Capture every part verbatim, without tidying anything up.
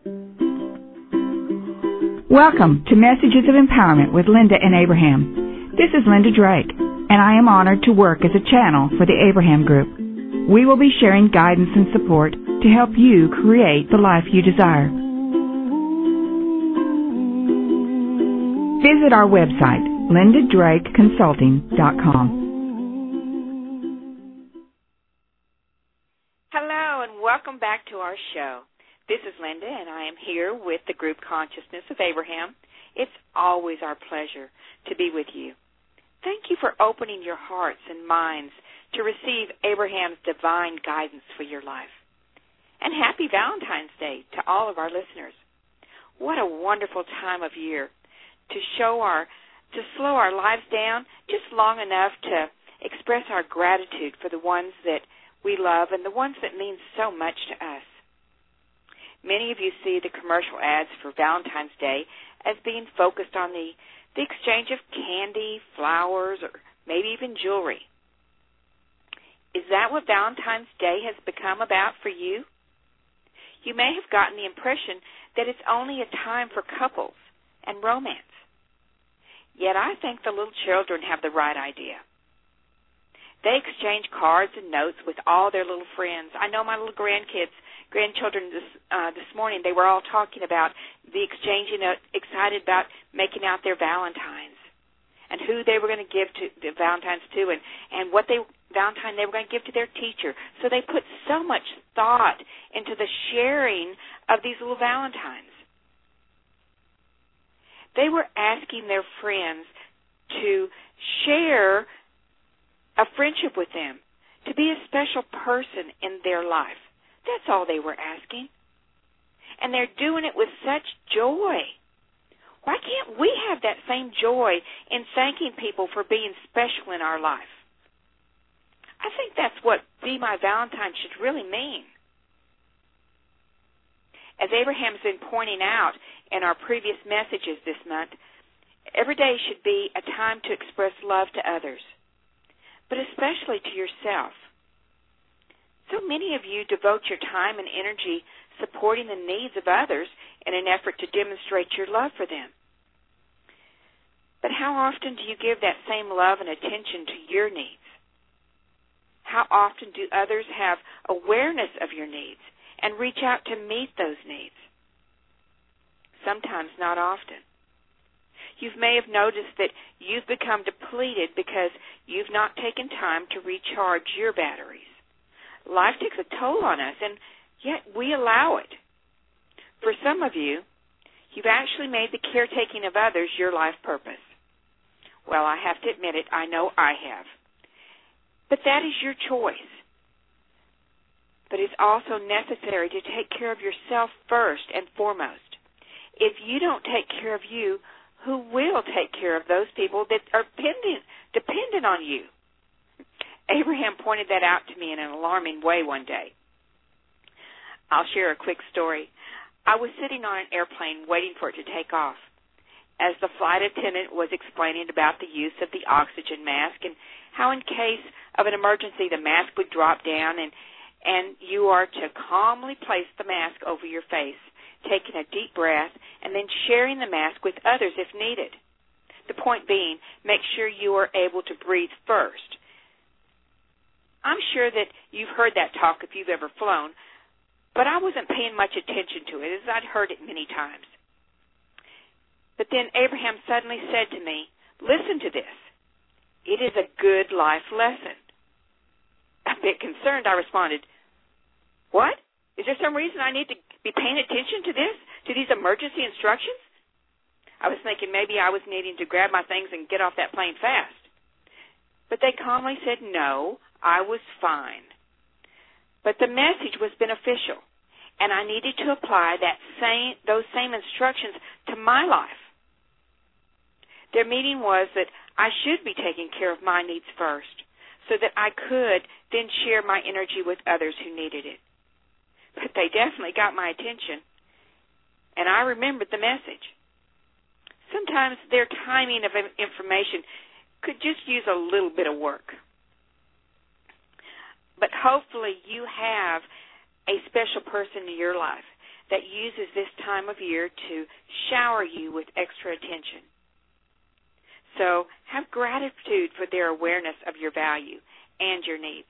Welcome to Messages of Empowerment with Linda and Abraham. This is Linda Drake, and I am honored to work as a channel for the Abraham Group. We will be sharing guidance and support to help you create the life you desire. Visit our website, linda drake consulting dot com. Hello, and welcome back to our show. This is Linda, and I am here with the Group Consciousness of Abraham. It's always our pleasure to be with you. Thank you for opening your hearts and minds to receive Abraham's divine guidance for your life. And happy Valentine's Day to all of our listeners. What a wonderful time of year to show our, to slow our lives down just long enough to express our gratitude for the ones that we love and the ones that mean so much to us. Many of you see the commercial ads for Valentine's Day as being focused on the, the exchange of candy, flowers, or maybe even jewelry. Is that what Valentine's Day has become about for you? You may have gotten the impression that it's only a time for couples and romance. Yet I think the little children have the right idea. They exchange cards and notes with all their little friends. I know my little grandkids, grandchildren this uh, this morning, they were all talking about the exchanging, uh, excited about making out their Valentines and who they were going to give to the Valentines to, and, and what they Valentine they were going to give to their teacher. So they put so much thought into the sharing of these little Valentines. They were asking their friends to share a friendship with them, to be a special person in their life. That's all they were asking. And they're doing it with such joy. Why can't we have that same joy in thanking people for being special in our life? I think that's what Be My Valentine should really mean. As Abraham's been pointing out in our previous messages this month, every day should be a time to express love to others, but especially to yourself. So many of you devote your time and energy supporting the needs of others in an effort to demonstrate your love for them. But how often do you give that same love and attention to your needs? How often do others have awareness of your needs and reach out to meet those needs? Sometimes not often. You may have noticed that you've become depleted because you've not taken time to recharge your batteries. Life takes a toll on us, and yet we allow it. For some of you, you've actually made the caretaking of others your life purpose. Well, I have to admit it, I know I have. But that is your choice. But it's also necessary to take care of yourself first and foremost. If you don't take care of you, who will take care of those people that are dependent, dependent on you? Abraham pointed that out to me in an alarming way one day. I'll share a quick story. I was sitting on an airplane waiting for it to take off. As the flight attendant was explaining about the use of the oxygen mask and how in case of an emergency the mask would drop down and, and you are to calmly place the mask over your face, taking a deep breath, and then sharing the mask with others if needed. The point being, make sure you are able to breathe first. I'm sure that you've heard that talk if you've ever flown, but I wasn't paying much attention to it as I'd heard it many times. But then Abraham suddenly said to me, listen to this. It is a good life lesson. A bit concerned, I responded, what? Is there some reason I need to be paying attention to this, to these emergency instructions? I was thinking maybe I was needing to grab my things and get off that plane fast. But they calmly said, no, I was fine. But the message was beneficial, and I needed to apply that same, those same instructions to my life. Their meaning was that I should be taking care of my needs first, so that I could then share my energy with others who needed it. But they definitely got my attention, and I remembered the message. Sometimes their timing of information could just use a little bit of work. But hopefully you have a special person in your life that uses this time of year to shower you with extra attention. So have gratitude for their awareness of your value and your needs.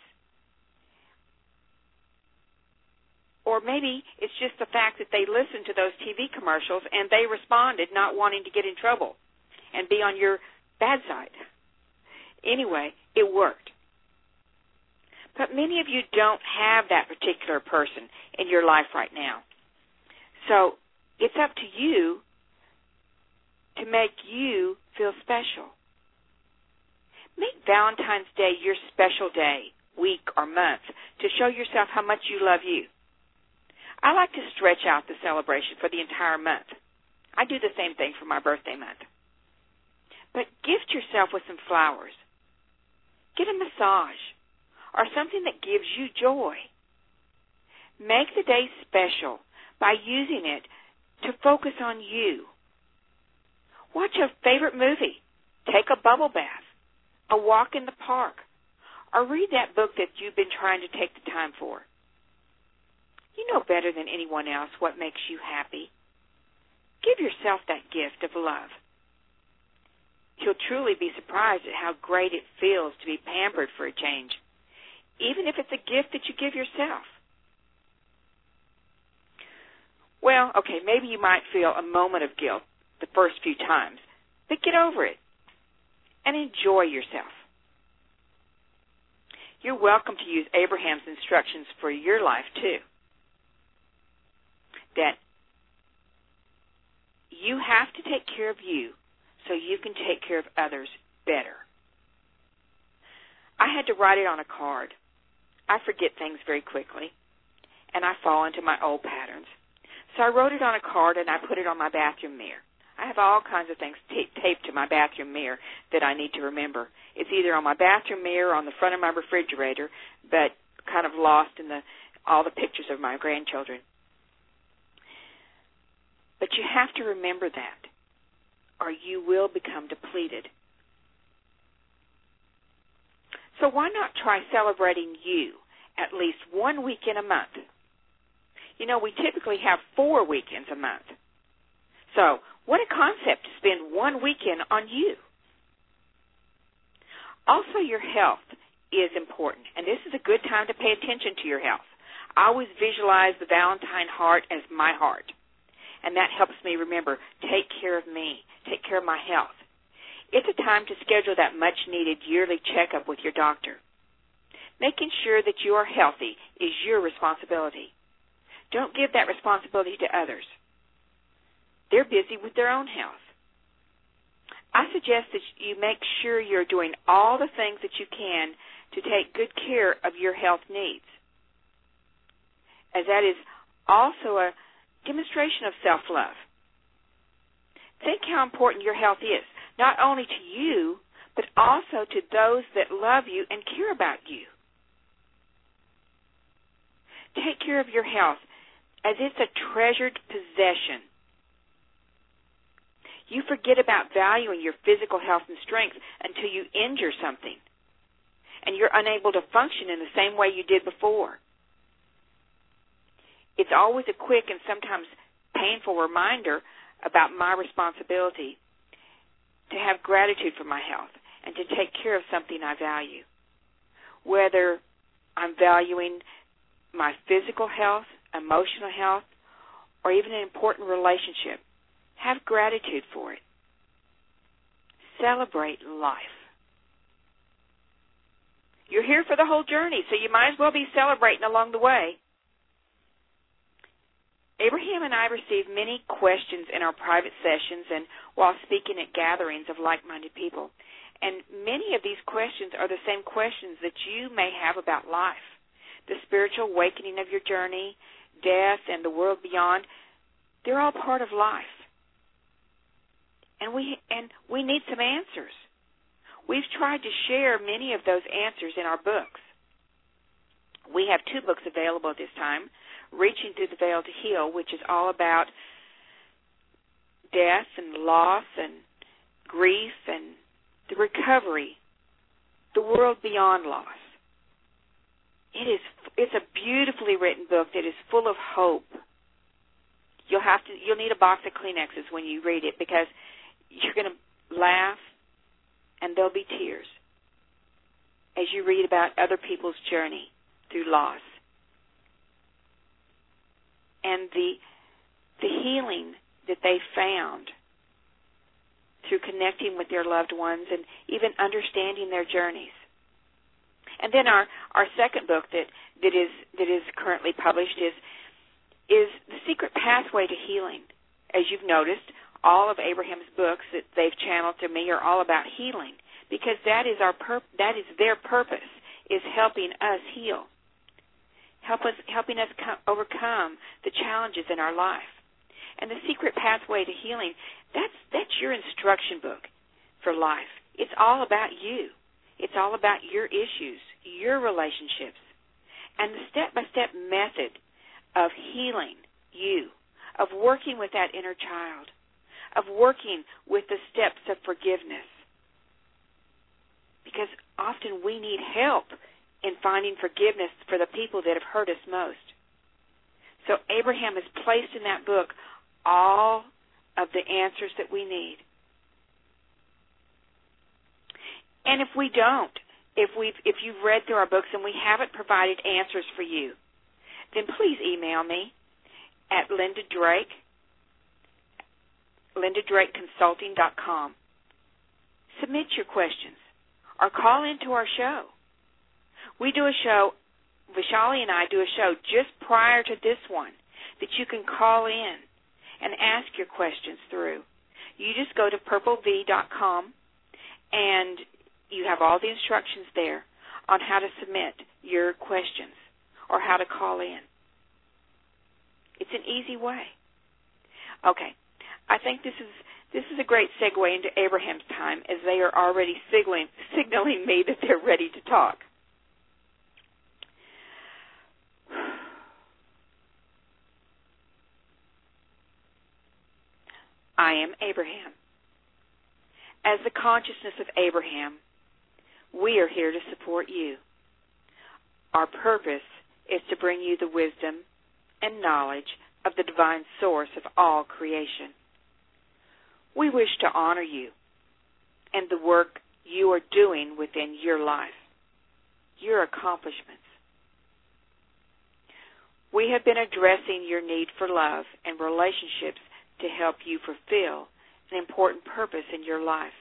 Or maybe it's just the fact that they listened to those T V commercials and they responded not wanting to get in trouble and be on your bad side. Anyway, it worked. But many of you don't have that particular person in your life right now. So it's up to you to make you feel special. Make Valentine's Day your special day, week, or month to show yourself how much you love you. I like to stretch out the celebration for the entire month. I do the same thing for my birthday month. But gift yourself with some flowers. Get a massage or something that gives you joy. Make the day special by using it to focus on you. Watch a favorite movie. Take a bubble bath. A walk in the park. Or read that book that you've been trying to take the time for. You know better than anyone else what makes you happy. Give yourself that gift of love. You'll truly be surprised at how great it feels to be pampered for a change, even if it's a gift that you give yourself. Well, okay, maybe you might feel a moment of guilt the first few times, but get over it and enjoy yourself. You're welcome to use Abraham's instructions for your life, too. That you have to take care of you so you can take care of others better. I had to write it on a card. I forget things very quickly, and I fall into my old patterns. So I wrote it on a card, and I put it on my bathroom mirror. I have all kinds of things t- taped to my bathroom mirror that I need to remember. It's either on my bathroom mirror or on the front of my refrigerator, but kind of lost in the all the pictures of my grandchildren. But you have to remember that, or you will become depleted. So why not try celebrating you at least one weekend a month? You know, we typically have four weekends a month. So what a concept to spend one weekend on you. Also, your health is important, and this is a good time to pay attention to your health. I always visualize the Valentine heart as my heart. And that helps me remember, take care of me, take care of my health. It's a time to schedule that much-needed yearly checkup with your doctor. Making sure that you are healthy is your responsibility. Don't give that responsibility to others. They're busy with their own health. I suggest that you make sure you're doing all the things that you can to take good care of your health needs, as that is also a demonstration of self-love. Think how important your health is, not only to you, but also to those that love you and care about you. Take care of your health as it's a treasured possession. You forget about valuing your physical health and strength until you injure something, and you're unable to function in the same way you did before. It's always a quick and sometimes painful reminder about my responsibility to have gratitude for my health and to take care of something I value. Whether I'm valuing my physical health, emotional health, or even an important relationship, have gratitude for it. Celebrate life. You're here for the whole journey, so you might as well be celebrating along the way. Abraham and I receive many questions in our private sessions and while speaking at gatherings of like-minded people. And many of these questions are the same questions that you may have about life, the spiritual awakening of your journey, death, and the world beyond. They're all part of life. And we and we need some answers. We've tried to share many of those answers in our books. We have two books available at this time. Reaching Through the Veil to Heal, which is all about death and loss and grief and the recovery, the world beyond loss. It is, it's a beautifully written book that is full of hope You'll have to. You'll need a box of Kleenexes when you read it because you're going to laugh, and there'll be tears as you read about other people's journey through loss and the the healing that they found through connecting with their loved ones and even understanding their journeys. And then our, our second book that, that is that is currently published is is The Secret Pathway to Healing. As you've noticed, all of Abraham's books that they've channeled to me are all about healing because that is our pur- that is their purpose, is helping us heal, help us helping us come, overcome the challenges in our life. And The Secret Pathway to Healing, that's that's your instruction book for life. It's all about you. It's all about your issues, your relationships, and the step-by-step method of healing you, of working with that inner child, of working with the steps of forgiveness. Because often we need help in finding forgiveness for the people that have hurt us most. So Abraham has placed in that book all of the answers that we need. And if we don't, if we've if you've read through our books and we haven't provided answers for you, then please email me at Linda Drake, linda drake consulting dot com. Submit your questions or call into our show. We do a show, Vishali and I do a show just prior to this one that you can call in and ask your questions through. You just go to purple v dot com and you have all the instructions there on how to submit your questions or how to call in. It's an easy way. Okay, I think this is this is a great segue into Abraham's time as they are already signaling, signaling me that they're ready to talk. I am Abraham. As the consciousness of Abraham, we are here to support you. Our purpose is to bring you the wisdom and knowledge of the divine source of all creation. We wish to honor you and the work you are doing within your life, your accomplishments. We have been addressing your need for love and relationships to help you fulfill an important purpose in your life.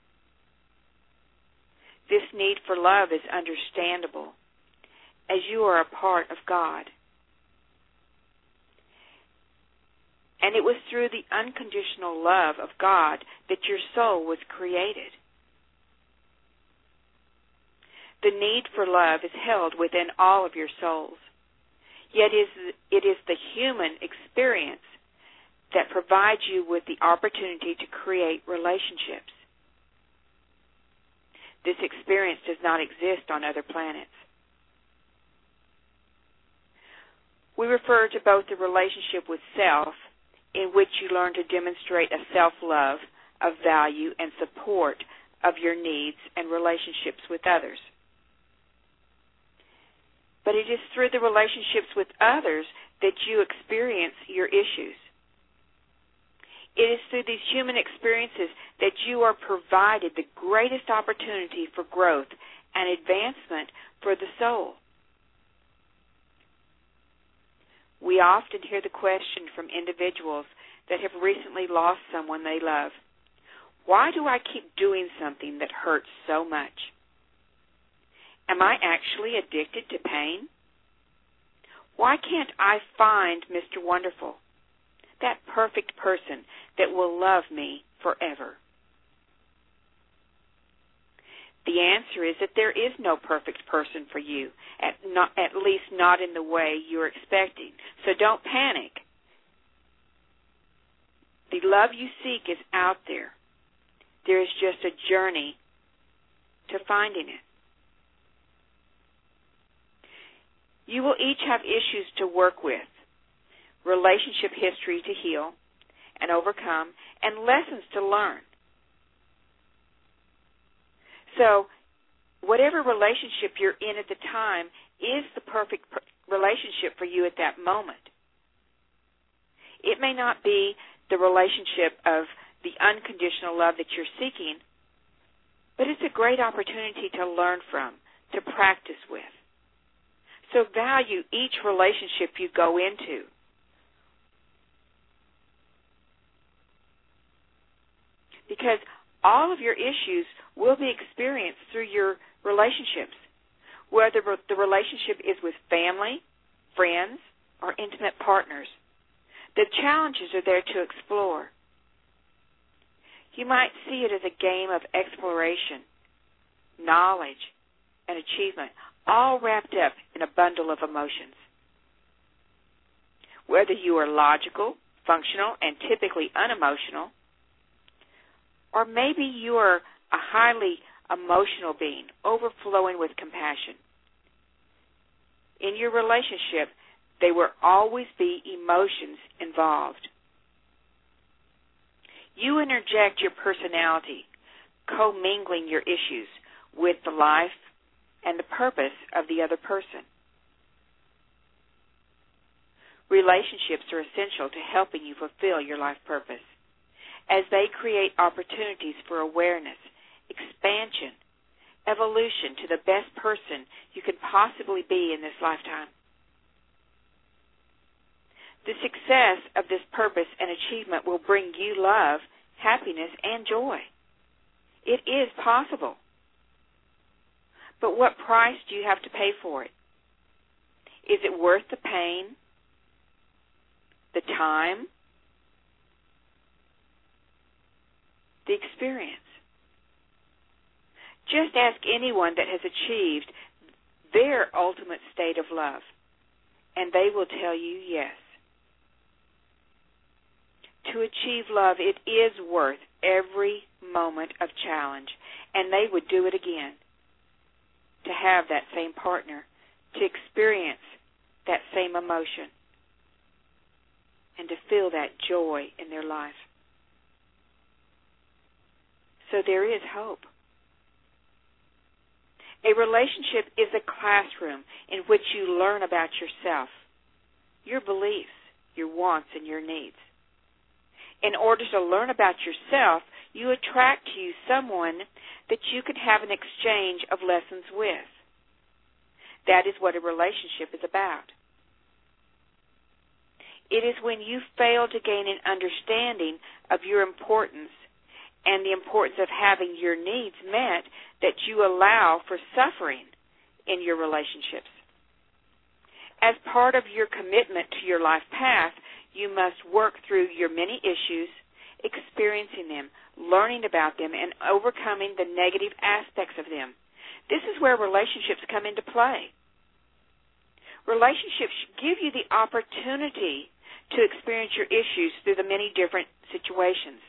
This need for love is understandable as you are a part of God. And it was through the unconditional love of God that your soul was created. The need for love is held within all of your souls, yet it is the human experience that provides you with the opportunity to create relationships. This experience does not exist on other planets. We refer to both the relationship with self, in which you learn to demonstrate a self-love, of value, and support of your needs and relationships with others. But it is through the relationships with others that you experience your issues. It is through these human experiences that you are provided the greatest opportunity for growth and advancement for the soul. We often hear the question from individuals that have recently lost someone they love. Why do I keep doing something that hurts so much? Am I actually addicted to pain? Why can't I find Mister Wonderful, that perfect person that will love me forever? The answer is that there is no perfect person for you, at, not, at least not in the way you're expecting. So don't panic. The love you seek is out there. There is just a journey to finding it. You will each have issues to work with, relationship history to heal and overcome, and lessons to learn. So whatever relationship you're in at the time is the perfect per- relationship for you at that moment. It may not be the relationship of the unconditional love that you're seeking, but it's a great opportunity to learn from, to practice with. So value each relationship you go into. Because all of your issues will be experienced through your relationships, whether the relationship is with family, friends, or intimate partners. The challenges are there to explore. You might see it as a game of exploration, knowledge, and achievement, all wrapped up in a bundle of emotions. Whether you are logical, functional, and typically unemotional, or maybe you are a highly emotional being, overflowing with compassion. In your relationship, there will always be emotions involved. You interject your personality, commingling your issues with the life and the purpose of the other person. Relationships are essential to helping you fulfill your life purpose, as they create opportunities for awareness, expansion, evolution to the best person you can possibly be in this lifetime. The success of this purpose and achievement will bring you love, happiness, and joy. It is possible. But what price do you have to pay for it? Is it worth the pain, the time, the experience? Just ask anyone that has achieved their ultimate state of love, and they will tell you yes. To achieve love, it is worth every moment of challenge, and they would do it again. To have that same partner, to experience that same emotion, and to feel that joy in their life. So there is hope. A relationship is a classroom in which you learn about yourself, your beliefs, your wants, and your needs. In order to learn about yourself, you attract to you someone that you can have an exchange of lessons with. That is what a relationship is about. It is when you fail to gain an understanding of your importance and the importance of having your needs met that you allow for suffering in your relationships. As part of your commitment to your life path, you must work through your many issues, experiencing them, learning about them, and overcoming the negative aspects of them. This is where relationships come into play. Relationships give you the opportunity to experience your issues through the many different situations.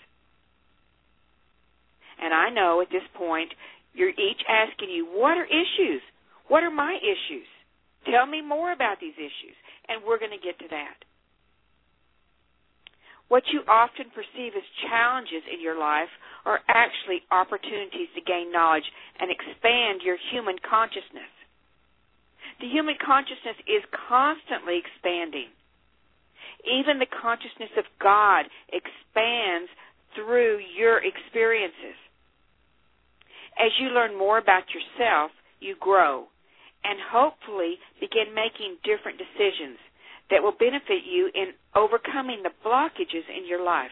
And I know at this point, you're each asking you, what are issues? What are my issues? Tell me more about these issues, and we're going to get to that. What you often perceive as challenges in your life are actually opportunities to gain knowledge and expand your human consciousness. The human consciousness is constantly expanding. Even the consciousness of God expands through your experiences. As you learn more about yourself, you grow and hopefully begin making different decisions that will benefit you in overcoming the blockages in your life.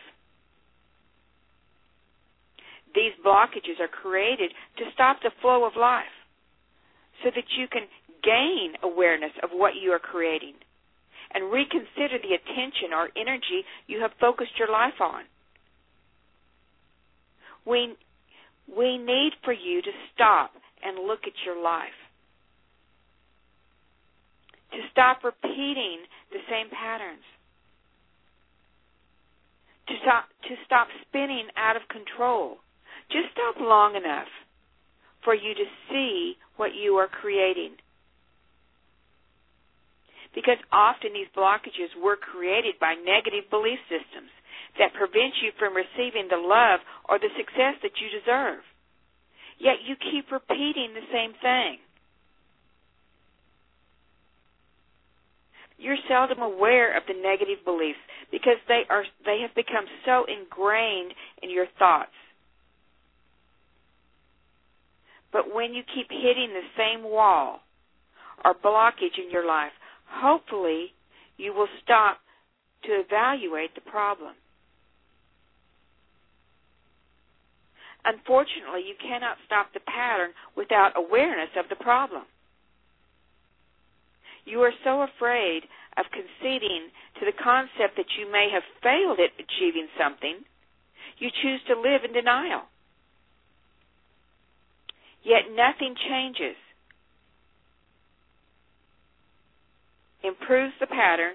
These blockages are created to stop the flow of life so that you can gain awareness of what you are creating and reconsider the attention or energy you have focused your life on. We, we need for you to stop and look at your life, to stop repeating the same patterns, to stop, to stop spinning out of control. Just stop long enough for you to see what you are creating. Because often these blockages were created by negative belief systems that prevent you from receiving the love or the success that you deserve. Yet you keep repeating the same thing. You're seldom aware of the negative beliefs because they are they have become so ingrained in your thoughts. But when you keep hitting the same wall or blockage in your life, hopefully you will stop to evaluate the problem. Unfortunately, you cannot stop the pattern without awareness of the problem. You are so afraid of conceding to the concept that you may have failed at achieving something, you choose to live in denial. Yet nothing changes, improves the pattern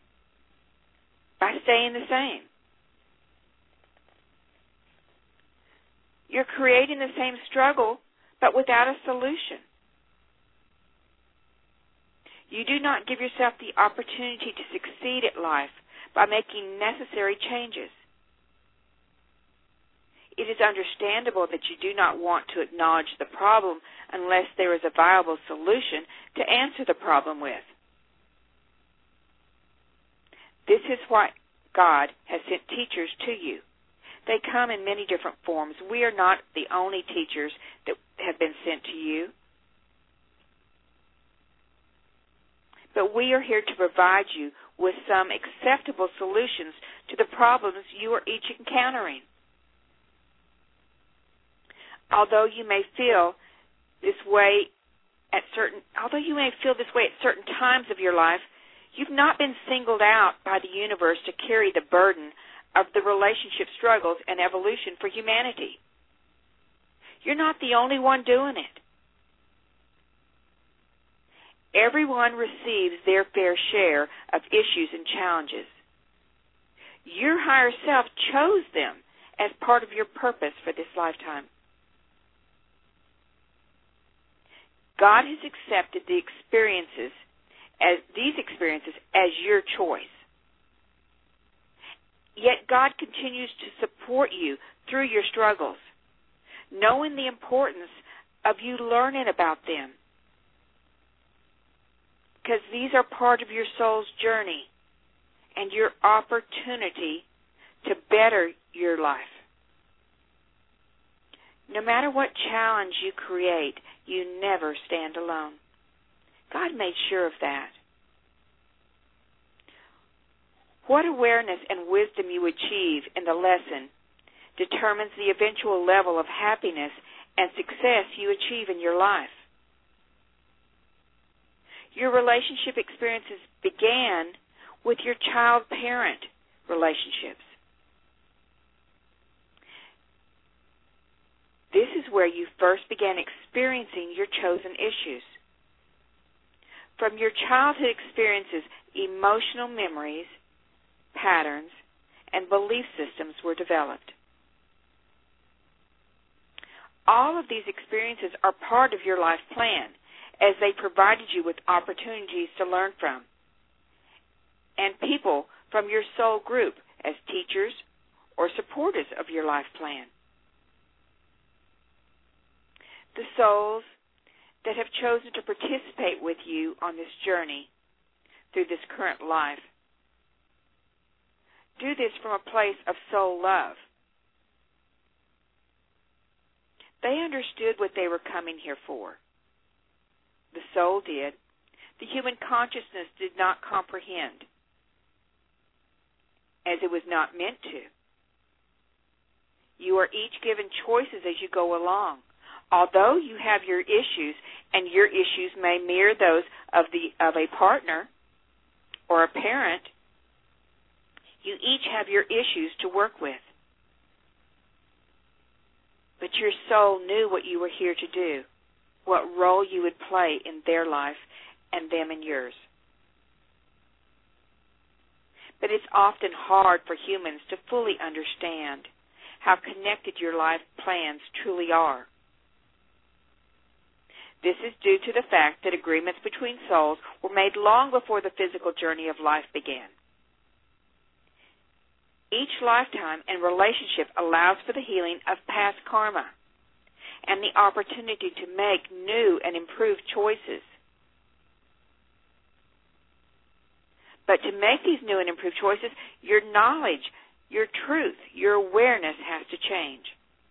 by staying the same. You're creating the same struggle, but without a solution. You do not give yourself the opportunity to succeed at life by making necessary changes. It is understandable that you do not want to acknowledge the problem unless there is a viable solution to answer the problem with. This is why God has sent teachers to you. They come in many different forms. We are not the only teachers that have been sent to you. But we are here to provide you with some acceptable solutions to the problems you are each encountering. Although you may feel this way at certain, although you may feel this way at certain times of your life, you've not been singled out by the universe to carry the burden of the relationship struggles and evolution for humanity. You're not the only one doing it. Everyone receives their fair share of issues and challenges. Your higher self chose them as part of your purpose for this lifetime. God has accepted the experiences as these experiences as your choice. Yet God continues to support you through your struggles, knowing the importance of you learning about them, because these are part of your soul's journey and your opportunity to better your life. No matter what challenge you create, you never stand alone. God made sure of that. What awareness and wisdom you achieve in the lesson determines the eventual level of happiness and success you achieve in your life. Your relationship experiences began with your child-parent relationships. This is where you first began experiencing your chosen issues. From your childhood experiences, emotional memories, patterns, and belief systems were developed. All of these experiences are part of your life plan, as they provided you with opportunities to learn from, and people from your soul group as teachers or supporters of your life plan. The souls that have chosen to participate with you on this journey through this current life do this from a place of soul love. They understood what they were coming here for. The soul did. The human consciousness did not comprehend, as it was not meant to. You are each given choices as you go along. Although you have your issues, and your issues may mirror those of the of a partner or a parent, you each have your issues to work with. But your soul knew what you were here to do, what role you would play in their life and them in yours. But it's often hard for humans to fully understand how connected your life plans truly are. This is due to the fact that agreements between souls were made long before the physical journey of life began. Each lifetime and relationship allows for the healing of past karma and the opportunity to make new and improved choices. But to make these new and improved choices, your knowledge, your truth, your awareness has to change.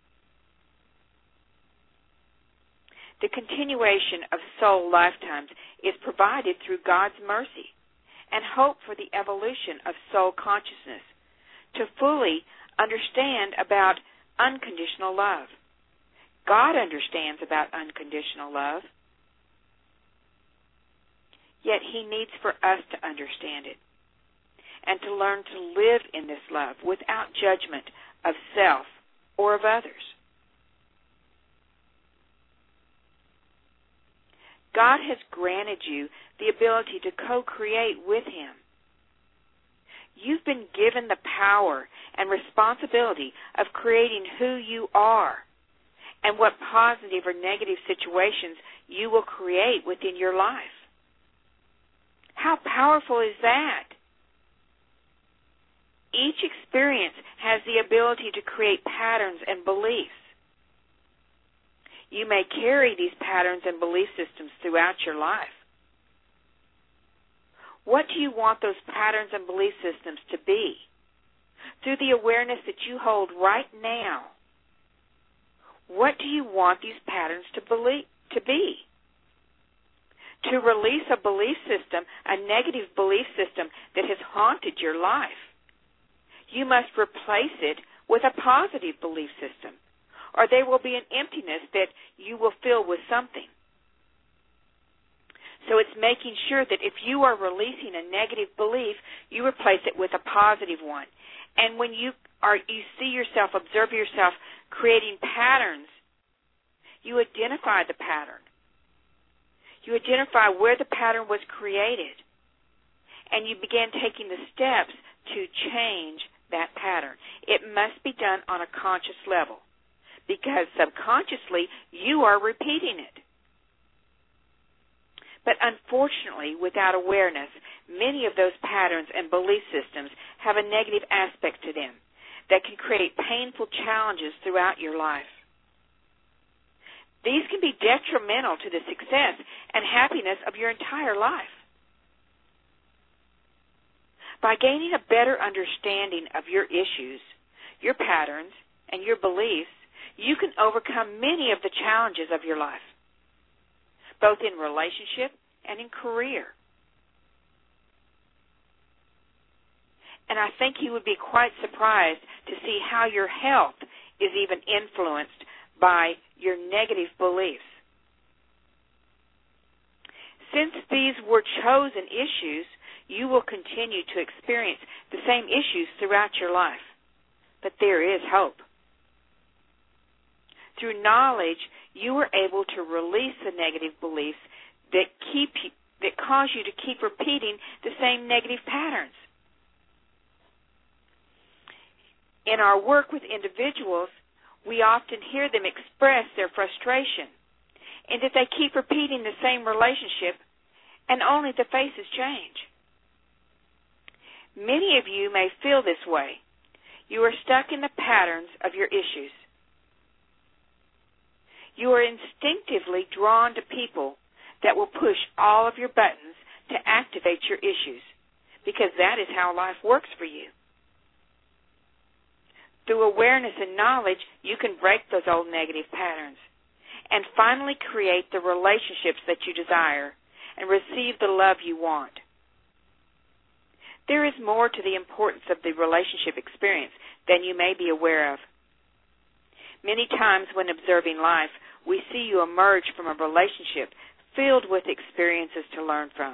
The continuation of soul lifetimes is provided through God's mercy and hope for the evolution of soul consciousness to fully understand about unconditional love. God understands about unconditional love, yet He needs for us to understand it and to learn to live in this love without judgment of self or of others. God has granted you the ability to co-create with Him. You've been given the power and responsibility of creating who you are and what positive or negative situations you will create within your life. How powerful is that? Each experience has the ability to create patterns and beliefs. You may carry these patterns and belief systems throughout your life. What do you want those patterns and belief systems to be? Through the awareness that you hold right now, what do you want these patterns to believe, to be? To release a belief system, a negative belief system that has haunted your life, you must replace it with a positive belief system, or there will be an emptiness that you will fill with something. So it's making sure that if you are releasing a negative belief, you replace it with a positive one. And when you are, you see yourself, observe yourself creating patterns, you identify the pattern. You identify where the pattern was created, and you begin taking the steps to change that pattern. It must be done on a conscious level, because subconsciously you are repeating it. But unfortunately, without awareness, many of those patterns and belief systems have a negative aspect to them that can create painful challenges throughout your life. These can be detrimental to the success and happiness of your entire life. By gaining a better understanding of your issues, your patterns, and your beliefs, you can overcome many of the challenges of your life, both in relationship and in career. And I think you would be quite surprised to see how your health is even influenced by your negative beliefs. Since these were chosen issues, you will continue to experience the same issues throughout your life. But there is hope. Through knowledge, you are able to release the negative beliefs that keep you, that cause you to keep repeating the same negative patterns. In our work with individuals, we often hear them express their frustration in that they keep repeating the same relationship and only the faces change. Many of you may feel this way. You are stuck in the patterns of your issues. You are instinctively drawn to people that will push all of your buttons to activate your issues, because that is how life works for you. Through awareness and knowledge, you can break those old negative patterns and finally create the relationships that you desire and receive the love you want. There is more to the importance of the relationship experience than you may be aware of. Many times when observing life, we see you emerge from a relationship filled with experiences to learn from.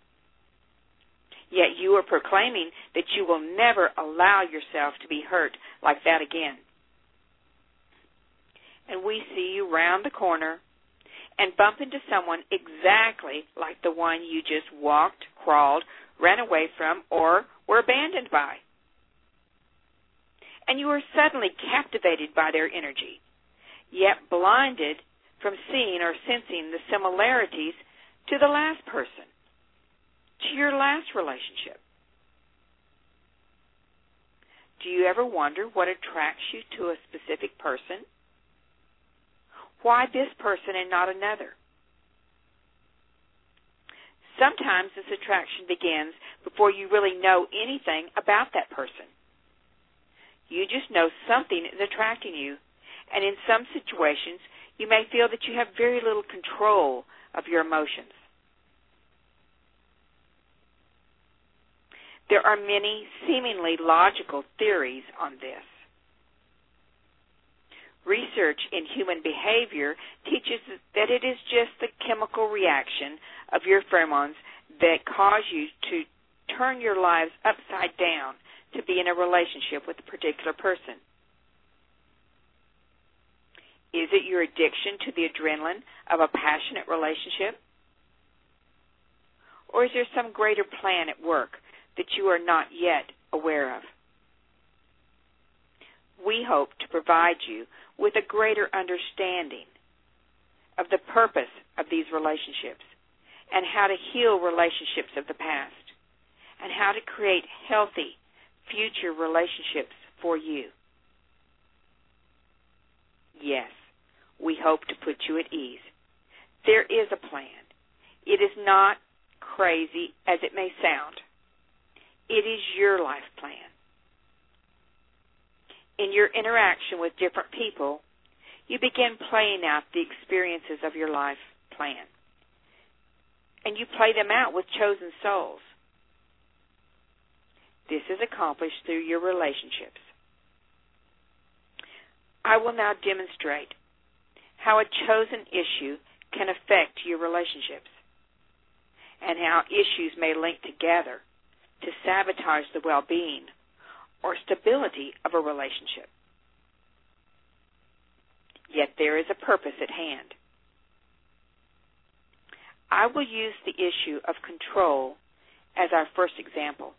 Yet you are proclaiming that you will never allow yourself to be hurt like that again. And we see you round the corner and bump into someone exactly like the one you just walked, crawled, ran away from, or were abandoned by. And you are suddenly captivated by their energy, yet blinded from seeing or sensing the similarities to the last person, to your last relationship. Do you ever wonder what attracts you to a specific person? Why this person and not another? Sometimes this attraction begins before you really know anything about that person. You just know something is attracting you, and in some situations, you may feel that you have very little control of your emotions. There are many seemingly logical theories on this. Research in human behavior teaches that it is just the chemical reaction of your pheromones that cause you to turn your lives upside down to be in a relationship with a particular person. Is it your addiction to the adrenaline of a passionate relationship? Or is there some greater plan at work that you are not yet aware of? We hope to provide you with a greater understanding of the purpose of these relationships and how to heal relationships of the past and how to create healthy future relationships for you. Yes, we hope to put you at ease. There is a plan. It is not crazy as it may sound. It is your life plan. In your interaction with different people, you begin playing out the experiences of your life plan. And you play them out with chosen souls. This is accomplished through your relationships. I will now demonstrate how a chosen issue can affect your relationships and how issues may link together to sabotage the well-being or stability of a relationship. Yet there is a purpose at hand. I will use the issue of control as our first example.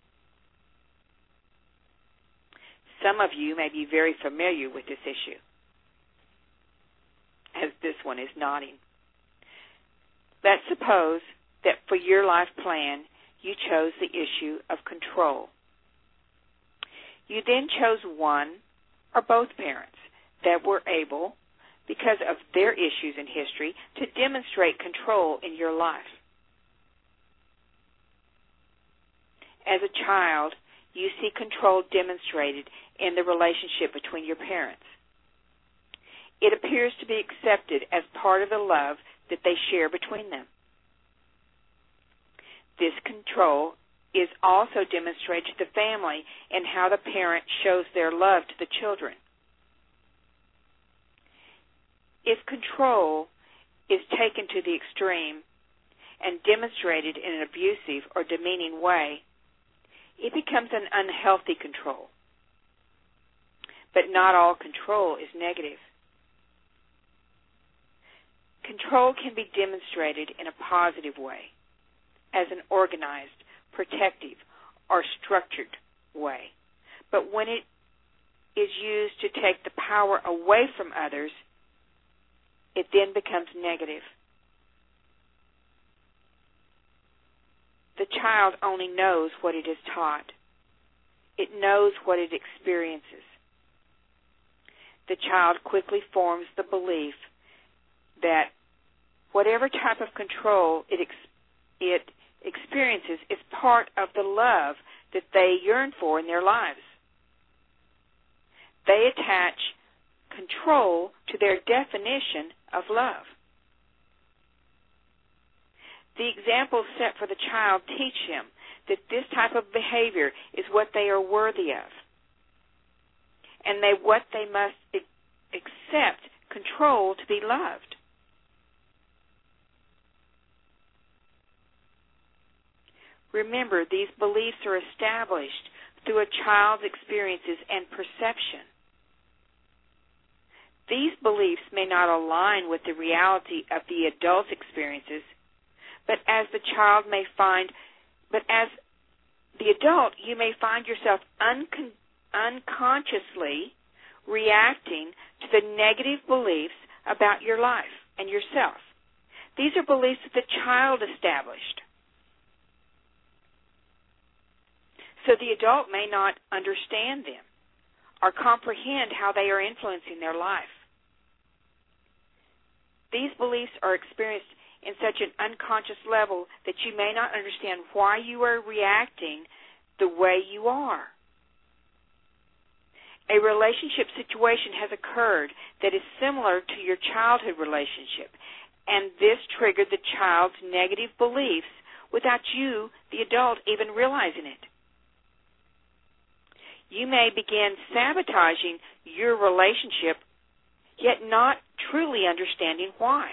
Some of you may be very familiar with this issue, as this one is nodding. Let's suppose that for your life plan, you chose the issue of control. You then chose one or both parents that were able, because of their issues in history, to demonstrate control in your life. As a child, you see control demonstrated in the relationship between your parents. It appears to be accepted as part of the love that they share between them. This control is also demonstrated to the family in how the parent shows their love to the children. If control is taken to the extreme and demonstrated in an abusive or demeaning way, it becomes an unhealthy control. But not all control is negative. Control can be demonstrated in a positive way, as an organized, protective, or structured way. But when it is used to take the power away from others, it then becomes negative. The child only knows what it is taught. It knows what it experiences. The child quickly forms the belief that whatever type of control it ex- it experiences is part of the love that they yearn for in their lives. They attach control to their definition of love. The examples set for the child teach him that this type of behavior is what they are worthy of, and they what they must accept control to be loved. Remember, these beliefs are established through a child's experiences and perception. These beliefs may not align with the reality of the adult's experiences, but as the child may find, but as the adult, you may find yourself uncon- unconsciously reacting to the negative beliefs about your life and yourself. These are beliefs that the child established. So the adult may not understand them or comprehend how they are influencing their life. These beliefs are experienced in such an unconscious level that you may not understand why you are reacting the way you are. A relationship situation has occurred that is similar to your childhood relationship, and this triggered the child's negative beliefs without you, the adult, even realizing it. You may begin sabotaging your relationship, yet not truly understanding why.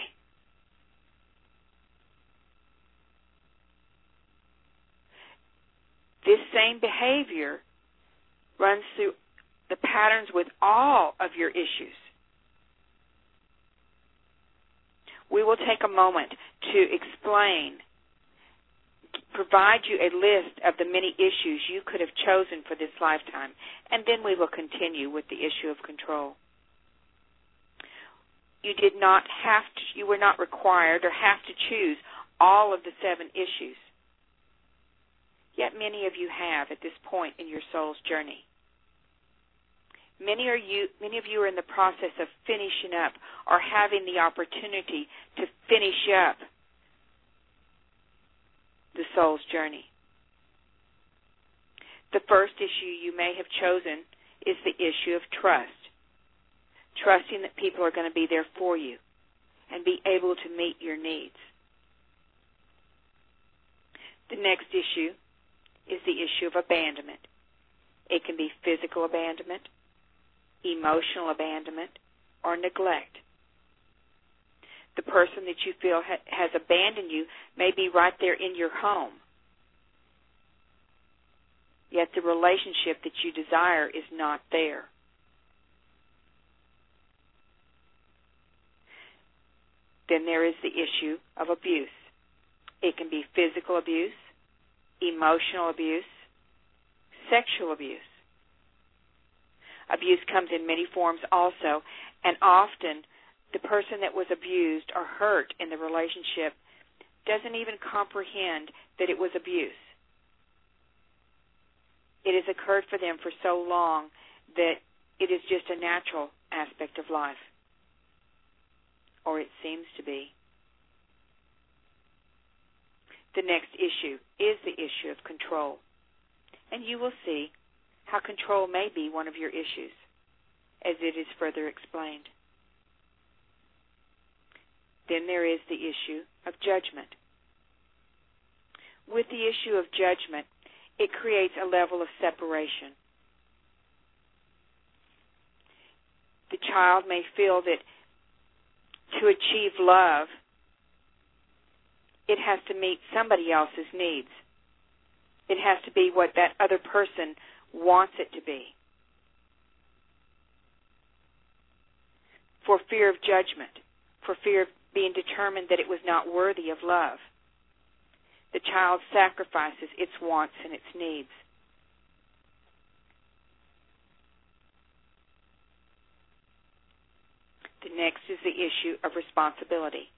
This same behavior runs through the patterns with all of your issues. We will take a moment to explain, provide you a list of the many issues you could have chosen for this lifetime, and then we will continue with the issue of control. You did not have to, you were not required or have to choose all of the seven issues. Yet many of you have at this point in your soul's journey. Many are you many of you are in the process of finishing up or having the opportunity to finish up the soul's journey. The first issue you may have chosen is the issue of trust. Trusting that people are going to be there for you and be able to meet your needs. The next issue is the issue of abandonment. It can be physical abandonment, emotional abandonment, or neglect. The person that you feel ha- has abandoned you may be right there in your home. Yet the relationship that you desire is not there. Then there is the issue of abuse. It can be physical abuse, emotional abuse, sexual abuse. Abuse comes in many forms also, and often the person that was abused or hurt in the relationship doesn't even comprehend that it was abuse. It has occurred for them for so long that it is just a natural aspect of life, or it seems to be. The next issue is the issue of control, and you will see how control may be one of your issues as it is further explained. Then there is the issue of judgment. With the issue of judgment, it creates a level of separation. The child may feel that to achieve love, it has to meet somebody else's needs. It has to be what that other person wants it to be. For fear of judgment, for fear of being determined that it was not worthy of love, the child sacrifices its wants and its needs. The next is the issue of responsibility.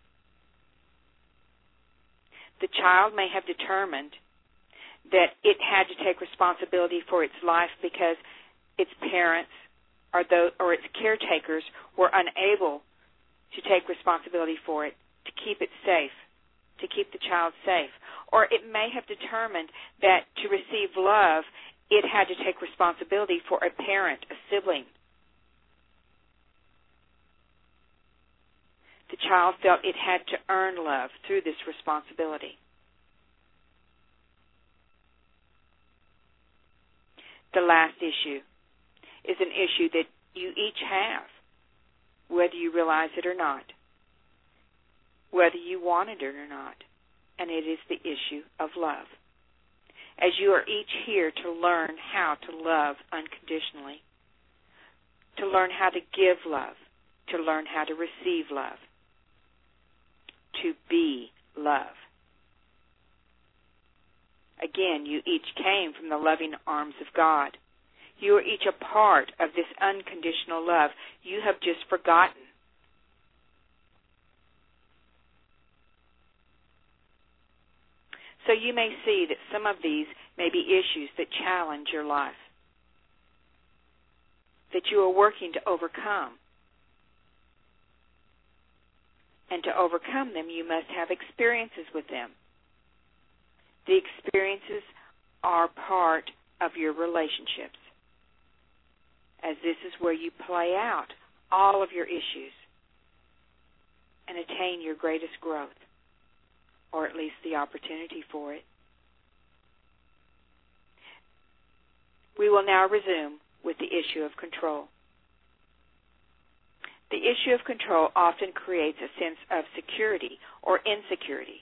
The child may have determined that it had to take responsibility for its life because its parents or, those, or its caretakers were unable to take responsibility for it, to keep it safe, to keep the child safe. Or it may have determined that to receive love, it had to take responsibility for a parent, a sibling. The child felt it had to earn love through this responsibility. The last issue is an issue that you each have, whether you realize it or not, whether you want it or not, and it is the issue of love. As you are each here to learn how to love unconditionally, to learn how to give love, to learn how to receive love, to be love. Again, you each came from the loving arms of God. You are each a part of this unconditional love. You have just forgotten. So you may see that some of these may be issues that challenge your life, that you are working to overcome. And to overcome them, you must have experiences with them. The experiences are part of your relationships, as this is where you play out all of your issues and attain your greatest growth, or at least the opportunity for it. We will now resume with the issue of control. The issue of control often creates a sense of security or insecurity.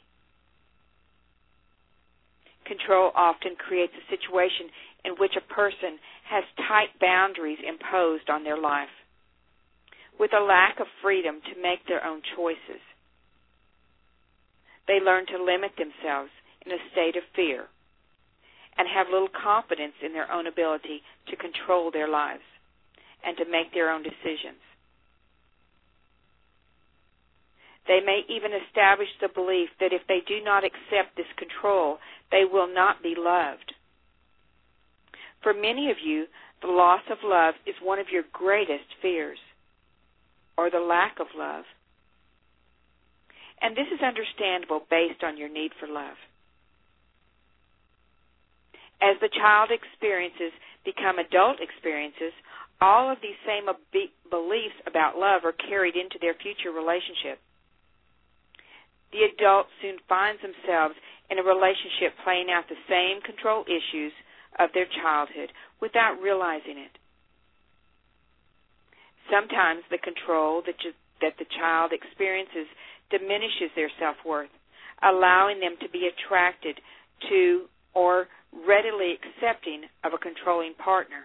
Control often creates a situation in which a person has tight boundaries imposed on their life, with a lack of freedom to make their own choices. They learn to limit themselves in a state of fear and have little confidence in their own ability to control their lives and to make their own decisions. They may even establish the belief that if they do not accept this control, they will not be loved. For many of you, the loss of love is one of your greatest fears, or the lack of love. And this is understandable based on your need for love. As the child experiences become adult experiences, all of these same beliefs about love are carried into their future relationship. The adult soon finds themselves in a relationship playing out the same control issues of their childhood without realizing it. Sometimes the control that, you, that the child experiences diminishes their self-worth, allowing them to be attracted to or readily accepting of a controlling partner.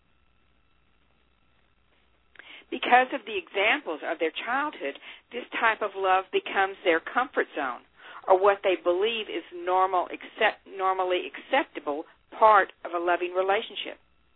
Because of the examples of their childhood, this type of love becomes their comfort zone, or what they believe is normal, accept, normally acceptable part of a loving relationship.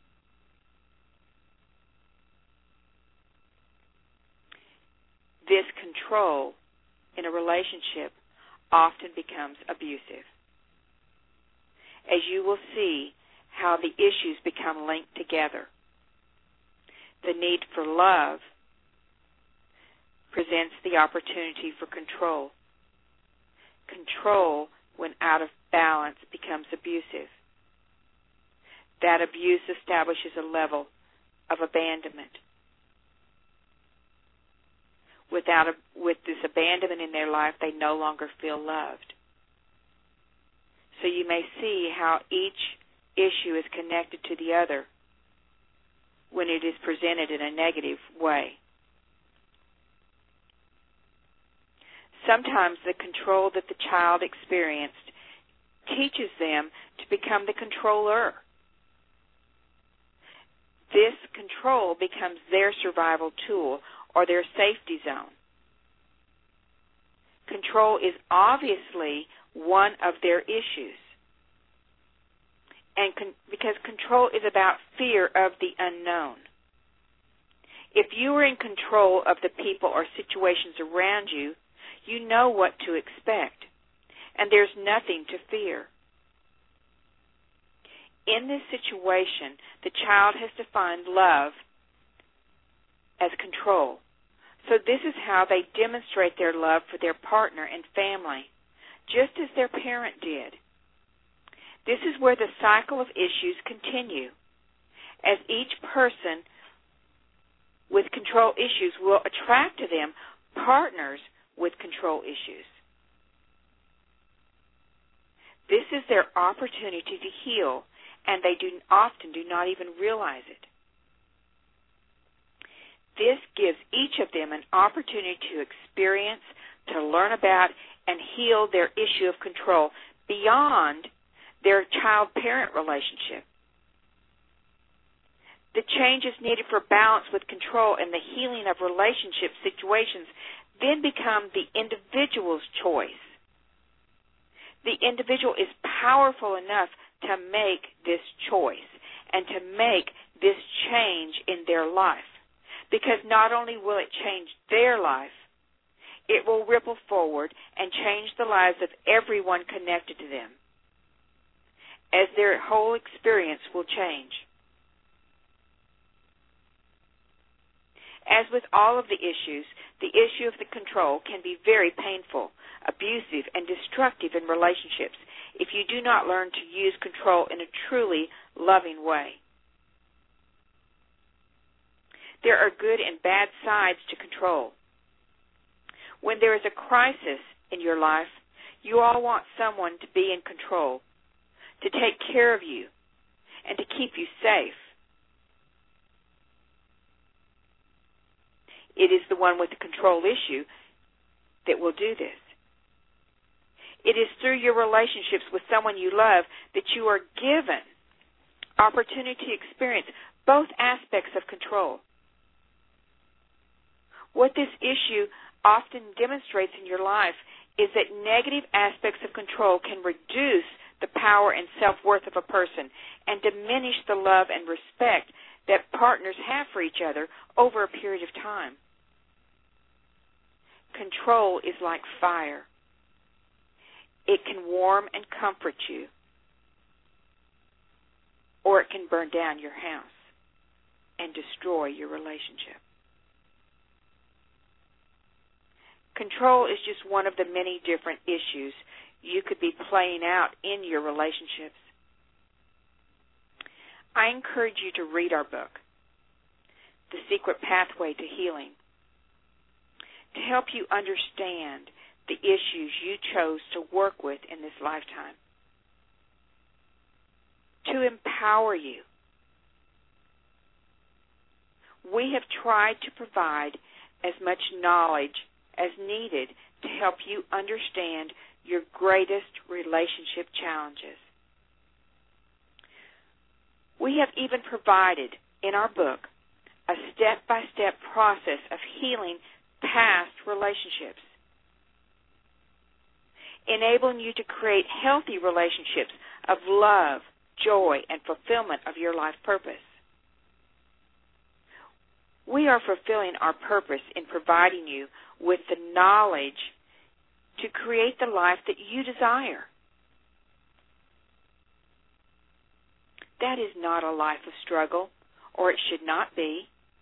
This control in a relationship often becomes abusive, as you will see how the issues become linked together. The need for love presents the opportunity for control. Control, when out of balance, becomes abusive. That abuse establishes a level of abandonment. Without a, with this abandonment in their life, they no longer feel loved. So you may see how each issue is connected to the other when it is presented in a negative way. Sometimes the control that the child experienced teaches them to become the controller. This control becomes their survival tool or their safety zone. Control is obviously one of their issues. And con- because control is about fear of the unknown. If you are in control of the people or situations around you, you know what to expect, and there's nothing to fear. In this situation, the child has defined love as control. So this is how they demonstrate their love for their partner and family, just as their parent did. This is where the cycle of issues continue, as each person with control issues will attract to them partners with control issues. This is their opportunity to heal, and they do often do not even realize it. This gives each of them an opportunity to experience, to learn about, and heal their issue of control beyond their child-parent relationship. The changes needed for balance with control and the healing of relationship situations then become the individual's choice. The individual is powerful enough to make this choice and to make this change in their life, because not only will it change their life, it will ripple forward and change the lives of everyone connected to them, as their whole experience will change. As with all of the issues, the issue of the control can be very painful, abusive, and destructive in relationships if you do not learn to use control in a truly loving way. There are good and bad sides to control. When there is a crisis in your life, you all want someone to be in control, to take care of you, and to keep you safe. It is the one with the control issue that will do this. It is through your relationships with someone you love that you are given opportunity to experience both aspects of control. What this issue often demonstrates in your life is that negative aspects of control can reduce the power and self-worth of a person and diminish the love and respect that partners have for each other over a period of time. Control is like fire. It can warm and comfort you, or it can burn down your house and destroy your relationship. Control is just one of the many different issues you could be playing out in your relationships. I encourage you to read our book, The Secret Pathway to Healing, to help you understand the issues you chose to work with in this lifetime, to empower you. We have tried to provide as much knowledge as needed to help you understand your greatest relationship challenges. We have even provided in our book a step-by-step process of healing past relationships, enabling you to create healthy relationships of love, joy, and fulfillment of your life purpose. We are fulfilling our purpose in providing you with the knowledge to create the life that you desire. That is not a life of struggle, or it should not be.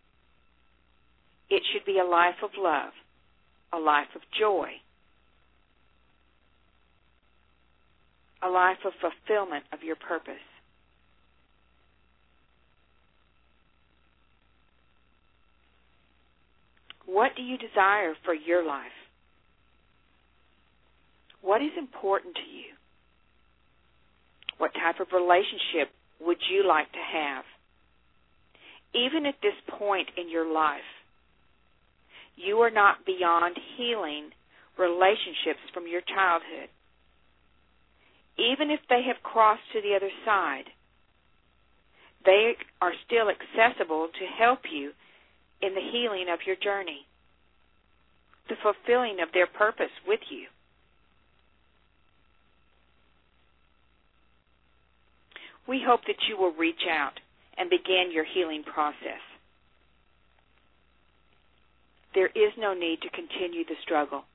It should be a life of love, a life of joy, a life of fulfillment of your purpose. What do you desire for your life? What is important to you? What type of relationship would you like to have? Even at this point in your life, you are not beyond healing relationships from your childhood. Even if they have crossed to the other side, they are still accessible to help you in the healing of your journey, the fulfilling of their purpose with you. We hope that you will reach out and begin your healing process. There is no need to continue the struggle.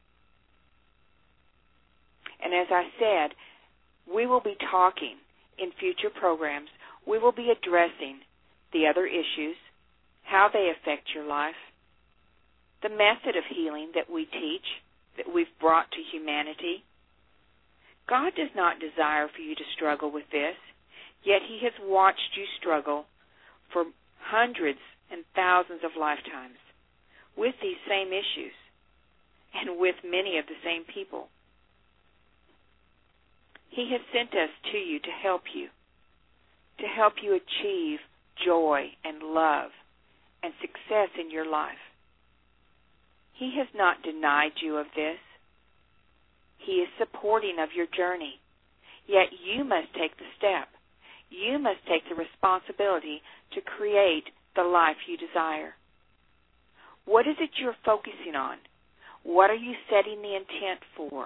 And as I said, we will be talking in future programs. We will be addressing the other issues, how they affect your life, the method of healing that we teach, that we've brought to humanity. God does not desire for you to struggle with this, yet He has watched you struggle for hundreds and thousands of lifetimes with these same issues and with many of the same people. He has sent us to you to help you, to help you achieve joy and love and success in your life. He has not denied you of this. He is supporting of your journey. Yet you must take the step. You must take the responsibility to create the life you desire. What is it you're focusing on? What are you setting the intent for?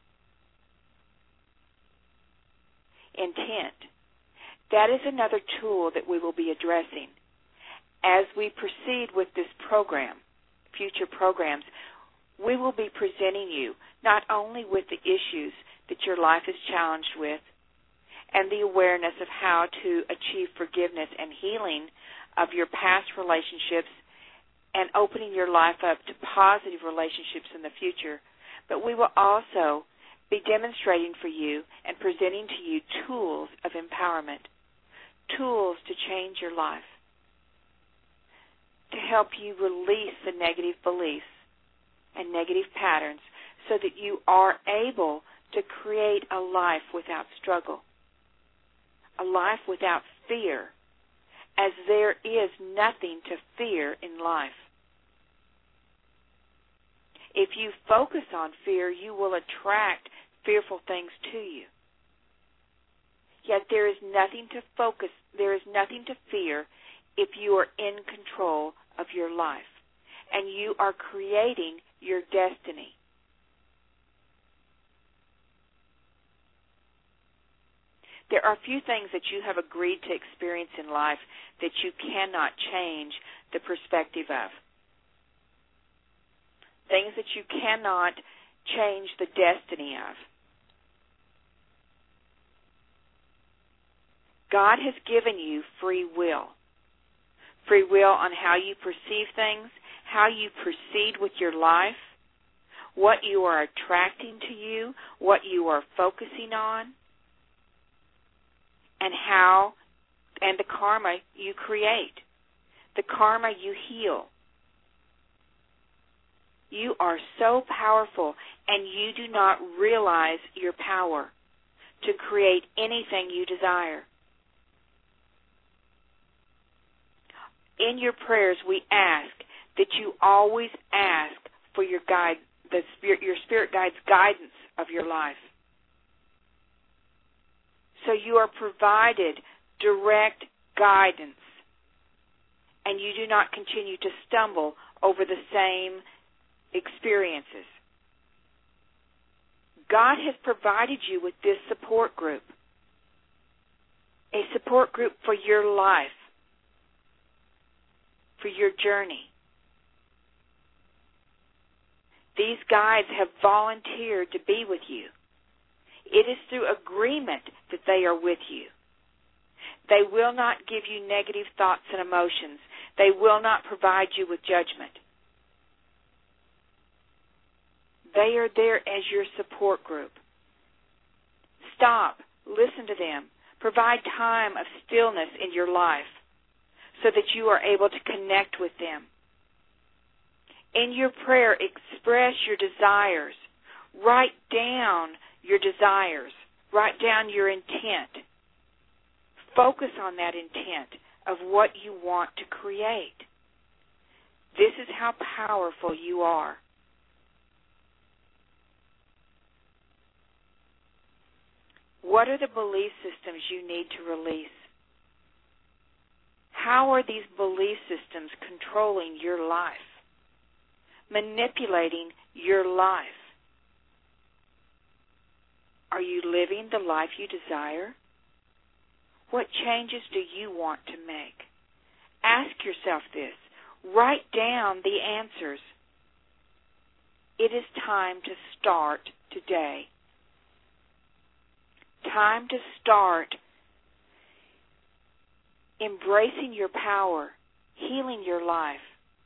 Intent. That is another tool that we will be addressing. As we proceed with this program, future programs, we will be presenting you not only with the issues that your life is challenged with and the awareness of how to achieve forgiveness and healing of your past relationships and opening your life up to positive relationships in the future, but we will also be demonstrating for you and presenting to you tools of empowerment, tools to change your life, to help you release the negative beliefs and negative patterns so that you are able to create a life without struggle, a life without fear, as there is nothing to fear in life. If you focus on fear, you will attract fearful things to you. Yet there is nothing to focus, there is nothing to fear if you are in control of your life and you are creating your destiny. There are few things that you have agreed to experience in life that you cannot change the perspective of. Things that you cannot change the destiny of. God has given you free will. Free will on how you perceive things, how you proceed with your life, what you are attracting to you, what you are focusing on, and how, and the karma you create, the karma you heal. You are so powerful, and you do not realize your power to create anything you desire. In your prayers, we ask that you always ask for your guide, the spirit, your spirit guide's guidance of your life. So you are provided direct guidance, and you do not continue to stumble over the same experiences. God has provided you with this support group, a support group for your life, for your journey. These guides have volunteered to be with you. It is through agreement that they are with you. They will not give you negative thoughts and emotions. They will not provide you with judgment. They are there as your support group. Stop, listen to them. Provide time of stillness in your life so that you are able to connect with them. In your prayer, express your desires. Write down your desires. Write down your intent. Focus on that intent of what you want to create. This is how powerful you are. What are the belief systems you need to release? How are these belief systems controlling your life, manipulating your life? Are you living the life you desire? What changes do you want to make? Ask yourself this. Write down the answers. It is time to start today. Time to start embracing your power, healing your life,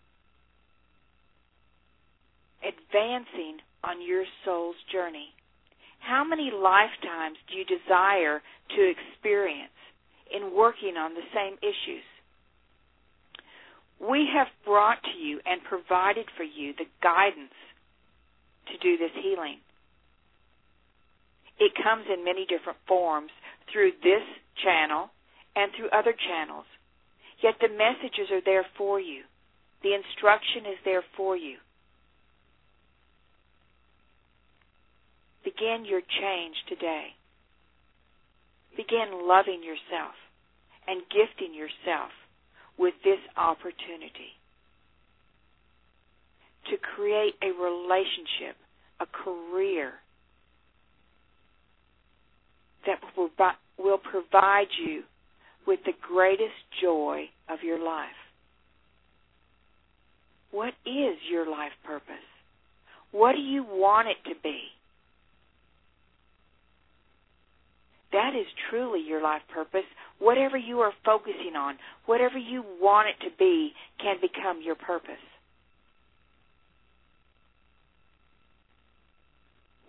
advancing on your soul's journey. How many lifetimes do you desire to experience in working on the same issues? We have brought to you and provided for you the guidance to do this healing. It comes in many different forms through this channel and through other channels. Yet the messages are there for you. The instruction is there for you. Begin your change today. Begin loving yourself and gifting yourself with this opportunity to create a relationship, a career that will provide you with the greatest joy of your life. What is your life purpose? What do you want it to be? That is truly your life purpose. Whatever you are focusing on, whatever you want it to be, can become your purpose.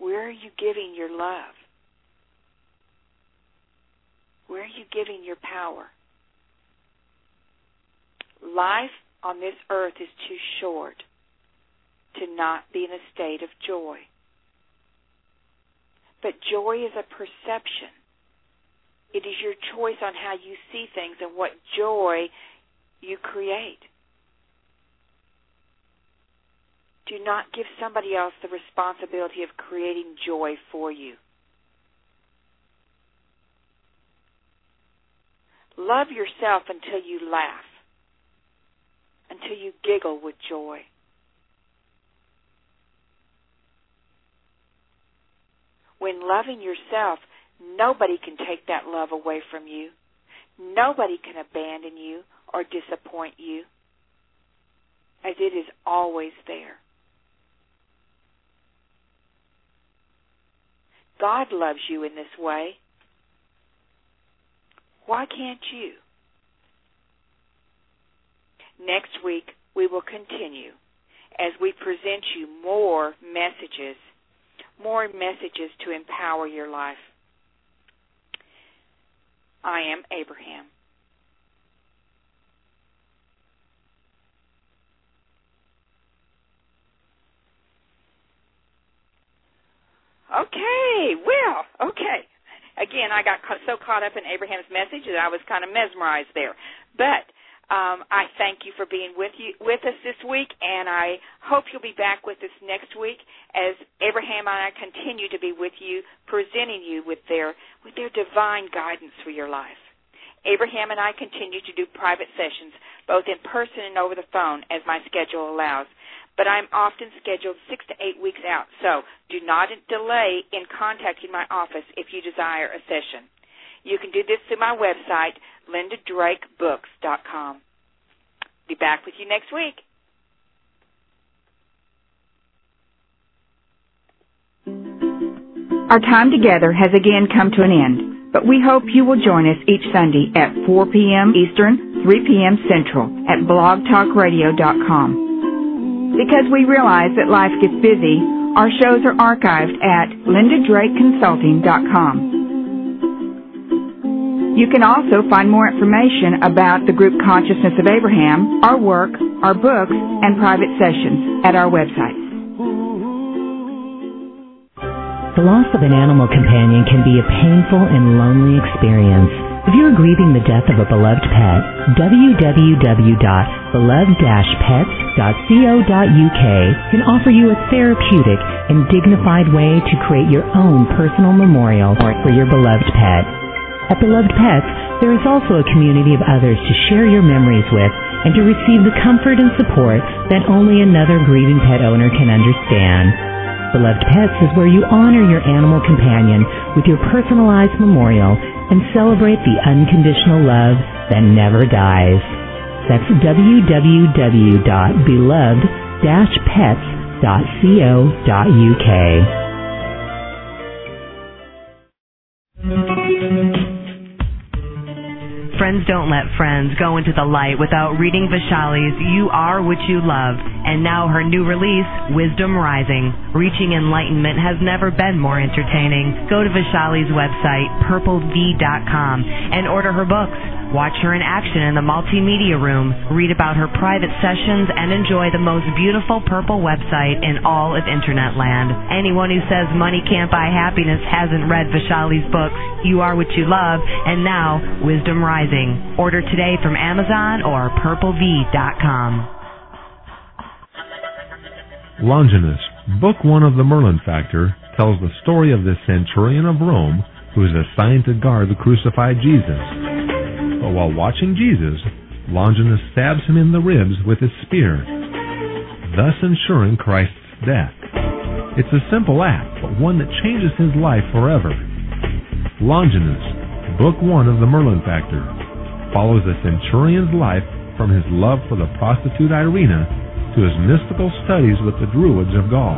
Where are you giving your love? Where are you giving your power? Life on this earth is too short to not be in a state of joy. But joy is a perception. It is your choice on how you see things and what joy you create. Do not give somebody else the responsibility of creating joy for you. Love yourself until you laugh, until you giggle with joy. When loving yourself, nobody can take that love away from you. Nobody can abandon you or disappoint you, as it is always there. God loves you in this way. Why can't you? Next week, we will continue as we present you more messages, more messages to empower your life. I am Abraham. Okay, well, okay. Again, I got so caught up in Abraham's message that I was kind of mesmerized there. But um, I thank you for being with you with us this week, and I hope you'll be back with us next week as Abraham and I continue to be with you, presenting you with their with their divine guidance for your life. Abraham and I continue to do private sessions, both in person and over the phone, as my schedule allows. But I'm often scheduled six to eight weeks out, so do not delay in contacting my office if you desire a session. You can do this through my website, linda drake books dot com. Be back with you next week. Our time together has again come to an end, but we hope you will join us each Sunday at four p.m. Eastern, three p.m. Central at blog talk radio dot com. Because we realize that life gets busy, our shows are archived at linda drake consulting dot com. You can also find more information about the group Consciousness of Abraham, our work, our books, and private sessions at our website. The loss of an animal companion can be a painful and lonely experience. If you are grieving the death of a beloved pet, w w w dot beloved dash pets dot co dot u k can offer you a therapeutic and dignified way to create your own personal memorial for your beloved pet. At Beloved Pets, there is also a community of others to share your memories with and to receive the comfort and support that only another grieving pet owner can understand. Beloved Pets is where you honor your animal companion with your personalized memorial and celebrate the unconditional love that never dies. That's w w w dot beloved dash pets dot co dot u k. Friends don't let friends go into the light without reading Vaishali's You Are What You Love, and now her new release, Wisdom Rising. Reaching enlightenment has never been more entertaining. Go to Vaishali's website, purple v dot com, and order her books. Watch her in action in the multimedia room, read about her private sessions, and enjoy the most beautiful purple website in all of Internet land. Anyone who says money can't buy happiness hasn't read Vaishali's books, You Are What You Love, and now Wisdom Rising. Order today from Amazon or purple v dot com. Longinus, Book One of the Merlin Factor, tells the story of the centurion of Rome who is assigned to guard the crucified Jesus. But while watching Jesus, Longinus stabs him in the ribs with his spear, thus ensuring Christ's death. It's a simple act, but one that changes his life forever. Longinus, Book One of the Merlin Factor, follows a centurion's life from his love for the prostitute Irena to his mystical studies with the Druids of Gaul.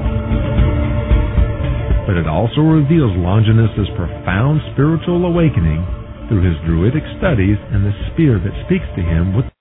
But it also reveals Longinus' profound spiritual awakening through his Druidic studies and the spear that speaks to him with